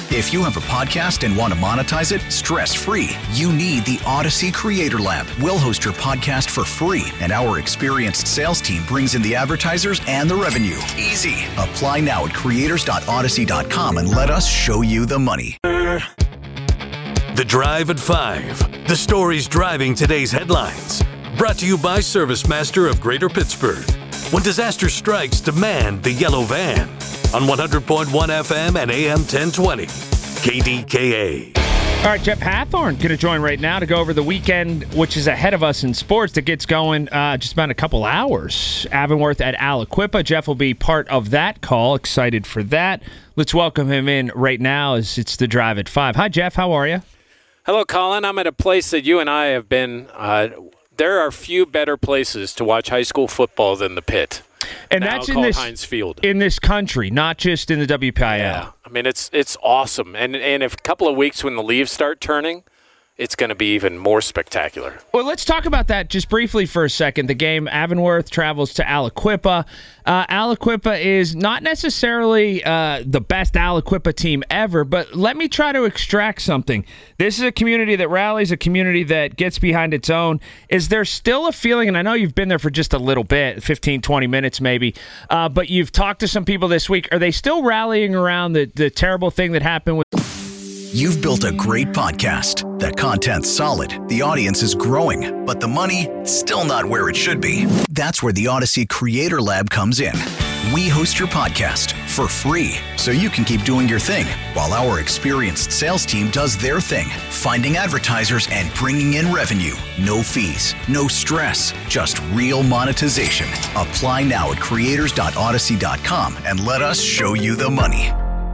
If you have a podcast and want to monetize it stress-free, you need the Odyssey Creator Lab. We'll host your podcast for free, and our experienced sales team brings in the advertisers and the revenue. Easy. Apply now at creators.odyssey.com and let us show you the money. The Drive at 5. The stories driving today's headlines. Brought to you by ServiceMaster of Greater Pittsburgh. When disaster strikes, demand the yellow van. On 100.1 FM and AM 1020. KDKA. All right, Jeff Hathhorn going to join right now to go over the weekend, which is ahead of us in sports, that gets going just about a couple hours. Avonworth at Aliquippa. Jeff will be part of that call. Excited for that. Let's welcome him in right now as it's the Drive at 5. Hi, Jeff. How are you? Hello, Colin. I'm at a place that you and I have been. There are few better places to watch high school football than the Pit. And now that's in this Heinz Field. In this country, not just in the WPIL. Yeah, I mean it's awesome, and if a couple of weeks when the leaves start turning, it's going to be even more spectacular. Well, let's talk about that just briefly for a second. The game, Avonworth travels to Aliquippa. Aliquippa is not necessarily the best Aliquippa team ever, but let me try to extract something. This is a community that rallies, a community that gets behind its own. Is there still a feeling, and I know you've been there for just a little bit, 15, 20 minutes maybe, but you've talked to some people this week. Are they still rallying around the terrible thing that happened with... You've built a great podcast. The content's solid, the audience is growing, but the money, still not where it should be. That's where the Odyssey Creator Lab comes in. We host your podcast for free, so you can keep doing your thing, while our experienced sales team does their thing, finding advertisers and bringing in revenue. No fees, no stress, just real monetization. Apply now at creators.odyssey.com and let us show you the money.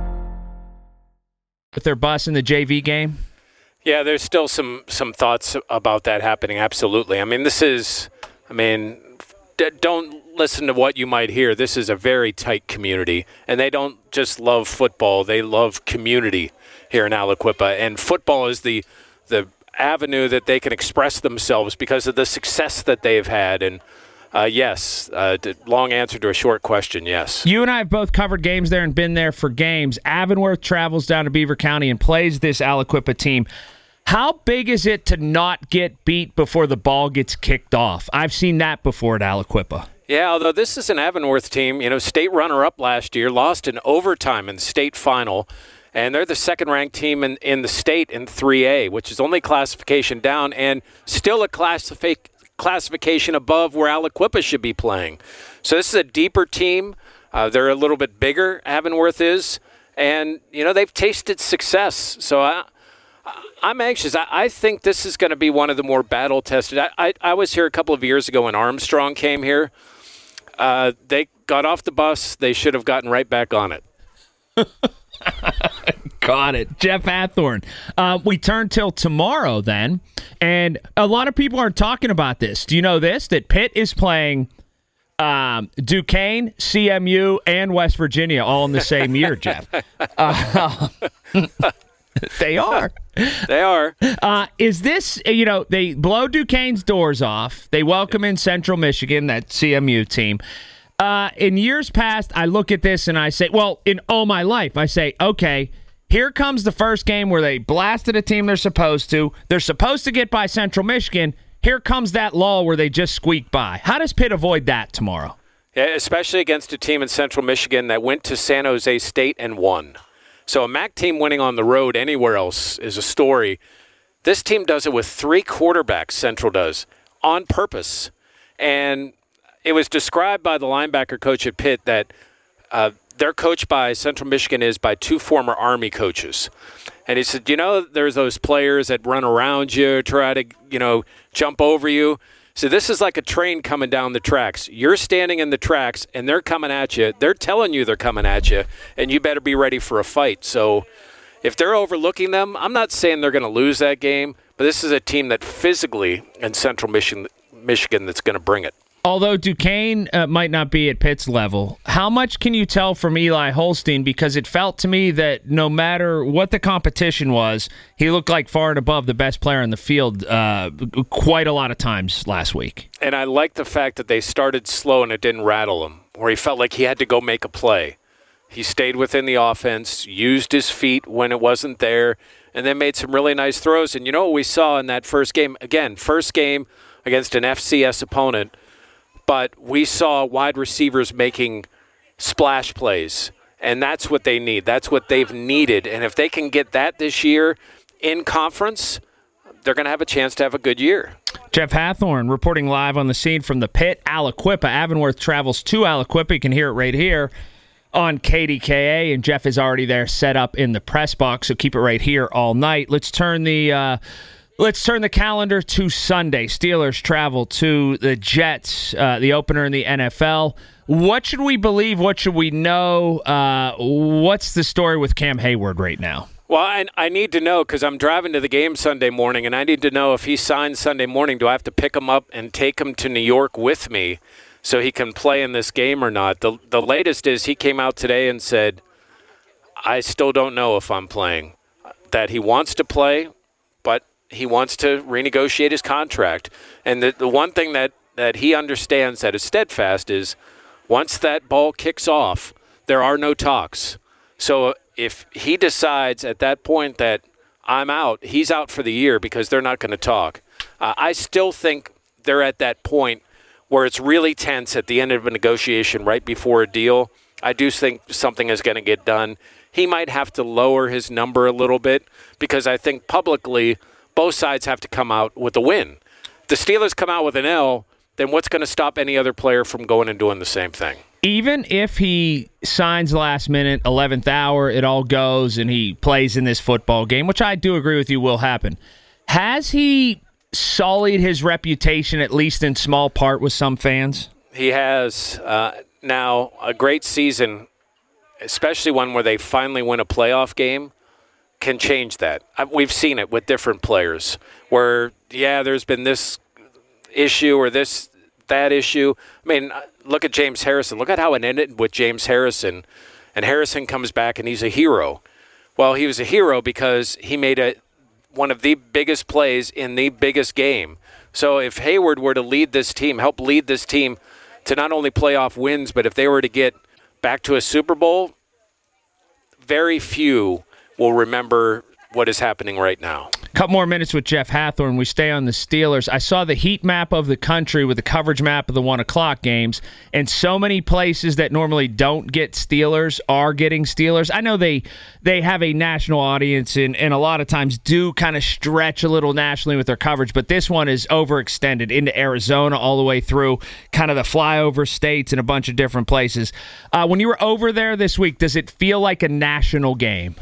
With their bus in the JV game? Yeah, there's still some thoughts about that happening, absolutely. I mean, don't listen to what you might hear. This is a very tight community, and they don't just love football. They love community here in Aliquippa, and football is the avenue that they can express themselves because of the success that they've had, and yes. Long answer to a short question, yes. You and I have both covered games there and been there for games. Avonworth travels down to Beaver County and plays this Aliquippa team. How big is it to not get beat before the ball gets kicked off? I've seen that before at Aliquippa. Yeah, although this is an Avonworth team, state runner-up last year, lost in overtime in the state final, and they're the second-ranked team in the state in 3A, which is only classification down and still a classification above where Aliquippa should be playing. So this is a deeper team. They're a little bit bigger, Avonworth is, and, they've tasted success. So I'm anxious. I think this is going to be one of the more battle-tested. I was here a couple of years ago when Armstrong came here. They got off the bus. They should have gotten right back on it. Got it. Jeff Hathhorn. We turn till tomorrow then, and a lot of people aren't talking about this. Do you know this? That Pitt is playing Duquesne, CMU, and West Virginia all in the same year, Jeff. They are. They are. Is this, they blow Duquesne's doors off. They welcome in Central Michigan, that CMU team. In years past, I look at this and I say, well, in all my life, I say, okay, here comes the first game where they blasted a team they're supposed to. They're supposed to get by Central Michigan. Here comes that lull where they just squeak by. How does Pitt avoid that tomorrow? Yeah, especially against a team in Central Michigan that went to San Jose State and won. So a MAC team winning on the road anywhere else is a story. This team does it with 3 quarterbacks, Central does, on purpose. And it was described by the linebacker coach at Pitt that their coach by Central Michigan is by 2 former Army coaches. And he said, there's those players that run around you, try to, jump over you. So this is like a train coming down the tracks. You're standing in the tracks, and they're coming at you. They're telling you they're coming at you, and you better be ready for a fight. So if they're overlooking them, I'm not saying they're going to lose that game, but this is a team that physically in Central Michigan that's going to bring it. Although Duquesne might not be at Pitt's level, how much can you tell from Eli Holstein? Because it felt to me that no matter what the competition was, he looked like far and above the best player in the field quite a lot of times last week. And I like the fact that they started slow and it didn't rattle him, where he felt like he had to go make a play. He stayed within the offense, used his feet when it wasn't there, and then made some really nice throws. And you know what we saw in that first game? Again, first game against an FCS opponent, but we saw wide receivers making splash plays, and that's what they need. That's what they've needed. And if they can get that this year in conference, they're going to have a chance to have a good year. Jeff Hathhorn reporting live on the scene from the pit. Aliquippa. Avonworth travels to Aliquippa. You can hear it right here on KDKA, and Jeff is already there set up in the press box, so keep it right here all night. Let's turn the calendar to Sunday. Steelers travel to the Jets, the opener in the NFL. What should we believe? What should we know? What's the story with Cam Hayward right now? Well, I need to know because I'm driving to the game Sunday morning, and I need to know if he signs Sunday morning, do I have to pick him up and take him to New York with me so he can play in this game or not? The latest is he came out today and said, I still don't know if I'm playing. That he wants to play, but he wants to renegotiate his contract. And the one thing that he understands that is steadfast is once that ball kicks off, there are no talks. So if he decides at that point that I'm out, he's out for the year because they're not going to talk. I still think they're at that point where it's really tense at the end of a negotiation right before a deal. I do think something is going to get done. He might have to lower his number a little bit because I think publicly both sides have to come out with a win. If the Steelers come out with an L, then what's going to stop any other player from going and doing the same thing? Even if he signs last minute, 11th hour, it all goes, and he plays in this football game, which I do agree with you will happen, has he sullied his reputation, at least in small part, with some fans? He has. Now, a great season, especially one where they finally win a playoff game, can change that. We've seen it with different players where, there's been this issue or that issue. I mean, look at James Harrison. Look at how it ended with James Harrison. And Harrison comes back and he's a hero. Well, he was a hero because he made one of the biggest plays in the biggest game. So if Hayward were to help lead this team to not only playoff wins, but if they were to get back to a Super Bowl, very few will remember what is happening right now. Couple more minutes with Jeff Hathhorn. We stay on the Steelers. I saw the heat map of the country with the coverage map of the 1 o'clock games, and so many places that normally don't get Steelers are getting Steelers. I know they have a national audience and a lot of times do kind of stretch a little nationally with their coverage, but this one is overextended into Arizona all the way through kind of the flyover states and a bunch of different places. When you were over there this week, does it feel like a national game?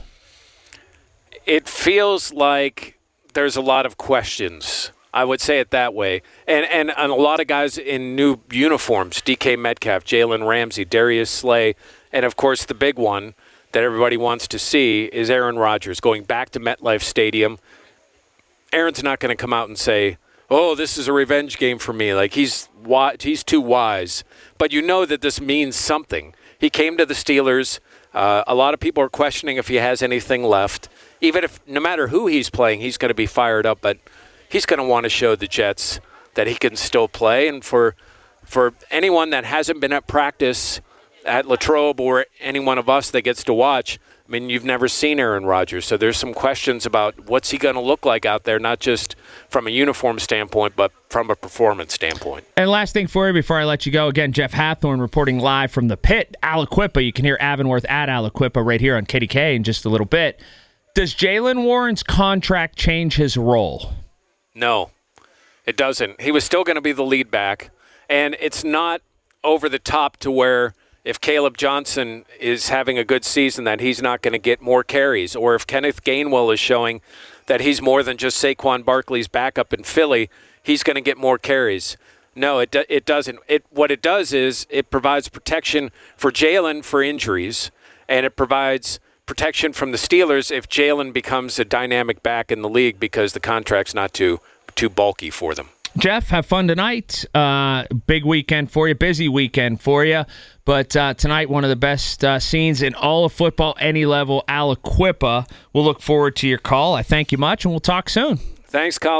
It feels like there's a lot of questions. I would say it that way. And a lot of guys in new uniforms, DK Metcalf, Jalen Ramsey, Darius Slay, and, of course, the big one that everybody wants to see is Aaron Rodgers going back to MetLife Stadium. Aaron's not going to come out and say, oh, this is a revenge game for me. Like, he's too wise. But you know that this means something. He came to the Steelers. A lot of people are questioning if he has anything left. Even if, no matter who he's playing, he's going to be fired up, but he's going to want to show the Jets that he can still play. And for anyone that hasn't been at practice at Latrobe or any one of us that gets to watch, I mean, you've never seen Aaron Rodgers. So there's some questions about what's he going to look like out there, not just from a uniform standpoint, but from a performance standpoint. And last thing for you before I let you go, again, Jeff Hathhorn reporting live from the pit, Aliquippa. You can hear Avonworth at Aliquippa right here on KDK in just a little bit. Does Jaylen Warren's contract change his role? No, it doesn't. He was still going to be the lead back, and it's not over the top to where if Caleb Johnson is having a good season that he's not going to get more carries, or if Kenneth Gainwell is showing that he's more than just Saquon Barkley's backup in Philly, he's going to get more carries. No, it doesn't. What it does is it provides protection for Jaylen for injuries, and it provides protection from the Steelers if Jaylen becomes a dynamic back in the league because the contract's not too bulky for them. Jeff, have fun tonight. Big weekend for you, busy weekend for you. But tonight, one of the best scenes in all of football, any level, Aliquippa. We'll look forward to your call. I thank you much, and we'll talk soon. Thanks, Colin.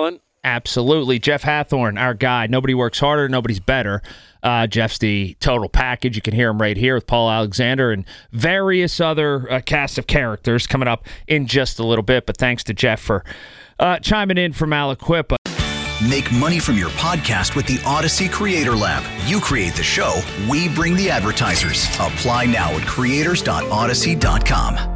Absolutely. Jeff Hathorn, our guy. Nobody works harder, nobody's better. Jeff's the total package. You can hear him right here with Paul Alexander and various other cast of characters coming up in just a little bit. But thanks to Jeff for chiming in from Aliquippa. Make money from your podcast with the Odyssey Creator Lab. You create the show, we bring the advertisers. Apply now at creators.odyssey.com.